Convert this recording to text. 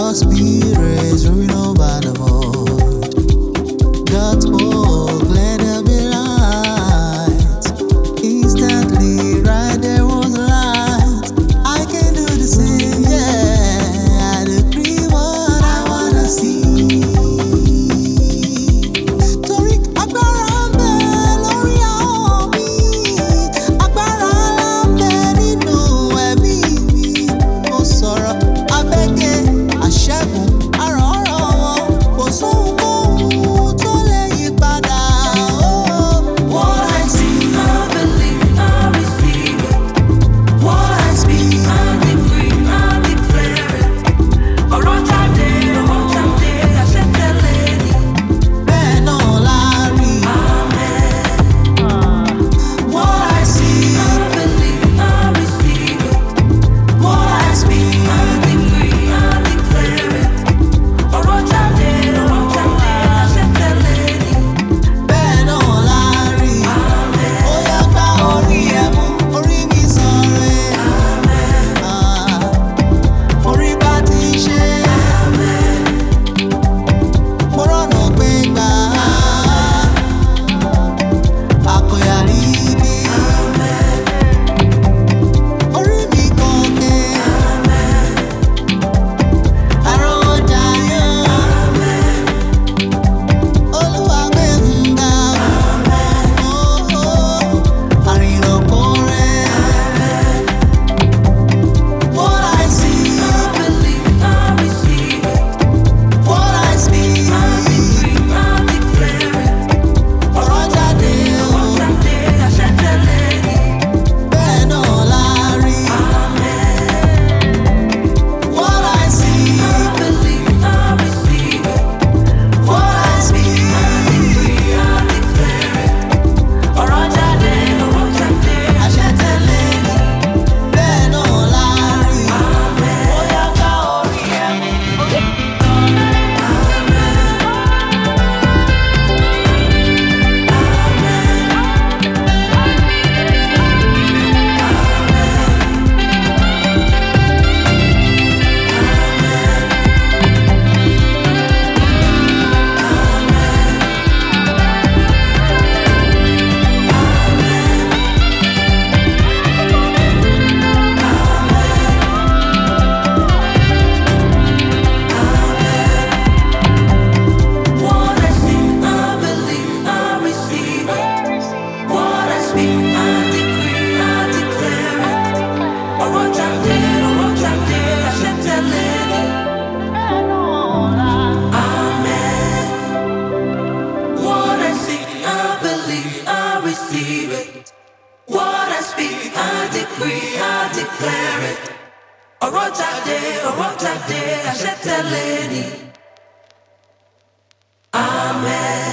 your spirit roaming over the world. God spoke, let there be light. Instantly, right there was light. I can do the same, yeah. I decree what I wanna see. Torí agbára ń bẹ lórí ahọ́n mi, agbára ńlá ń bẹ nínú ẹ̀mí mi. Mo sọ̀rọ̀ abẹ́gẹ́ àṣẹ́gun àrọ̀ọ́rọ̀ wọn, kò sóhunkóhun tó lè yí padà. What I see, I believe, I receive it. What I speak, I decree, I declare it. Ọ̀rọ̀ jáde, àṣẹ tẹ̀lé ni. Bẹ́ẹ̀ náà la rí. What I see, I believe, I receive it. What I speak, I decree, I declare it. Ọ̀rọ̀ jáde, àṣẹ tẹ̀lé ni. Bẹ́ẹ̀ náà la rí. Ó yá gba orí ẹ mú, orí mi sọ̀rẹ́. Orí bá ti ṣe. Mo rọ̀nà pé gbà. Àkọyà rí bí. Orí mi gòkè. Àròjà yó. Olúwa gbé ń ga. Àrìnàkò rẹ̀. What I see, I believe, I receive it. What I speak, I decree, I declare it. Ọ̀rọ̀ jáde o. Àṣẹ tẹ̀lé ni. Bẹ́ẹ̀ náà la rí. What I see, I believe, I receive it. What I speak, I decree, I declare it. Ọ̀rọ̀ jáde, àṣẹ tẹ̀lé ni. Bẹ́ẹ̀ náà la rí. Ó yá ká orí ẹ̀ mú. What I see, I believe, I receive it. What I speak, I decree, I declare it. Ọ̀rọ̀ jáde, àṣẹ tẹ̀lé ni. Amen. What I see, I believe, I receive it. What I speak, I decree, I declare it. Ọ̀rọ̀ jáde, àṣẹ tẹ̀lé ni. Amen.